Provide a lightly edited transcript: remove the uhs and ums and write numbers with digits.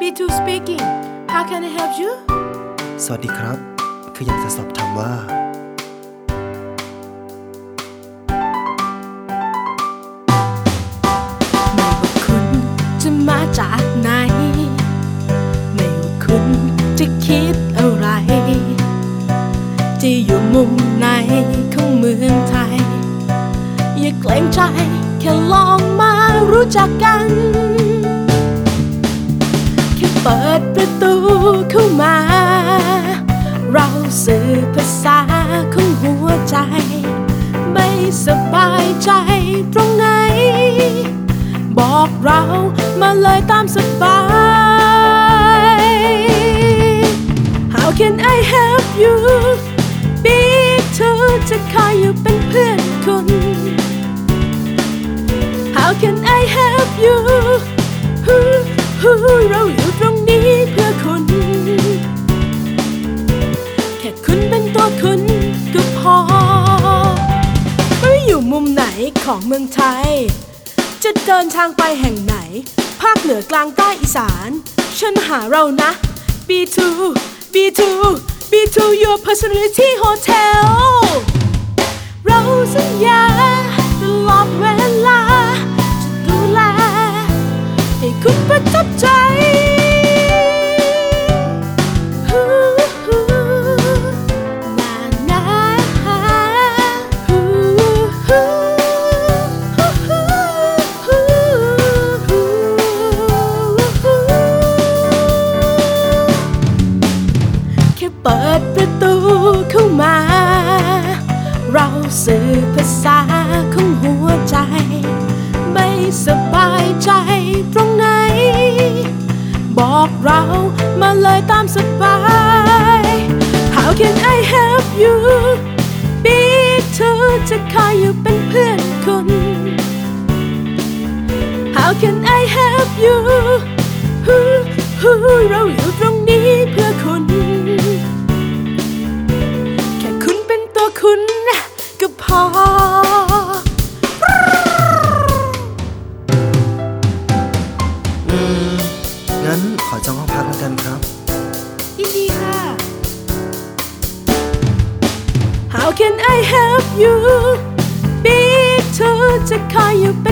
B2 speaking. How can I help you? สวัสดีครับคืออยากจะสอบถามว่าไม่ว่าคุณจะมาจากไหนไม่ว่าคุณจะคิดอะไรจะอยู่มุมไหนของเมืองไทยอย่าเกรงใจแค่ลองมารู้จักกันแค่เปิดประตูเข้ามาเราสื่อภาษาของหัวใจไม่สบายใจตรงไหนบอกเรามาเลยตามสบาย How can I help you B2 จะคอยอยู่เป็นเพื่อนคุณ How can I help you เราอยู่ตรงนี้เพื่อคุณแค่คุณเป็นตัวคุณก็พอไม่อยู่มุมไหนของเมืองไทยจะเดินทางไปแห่งไหนภาคเหนือกลางใต้อีสานเชิญหาเรานะ B2 B2 B2 Your Personality Hotel เราสัญญาตลอดเวลาจะดูแลให้คุณประทับใจเปิดประตูเข้ามาเราสื่อภาษาของหัวใจไม่สบายใจตรงไหนบอกเรามาเลยตามสบาย How can I help you B2 จะคอยอยู่เป็นเพื่อนคุณ How can I help you เราอยู่ตรงนี้เพื่อคุณคุณก็พองั้นขอจองห้องพักแล้วกันครับยินดีค่ะ How can I help you B2 จะคอยอยู่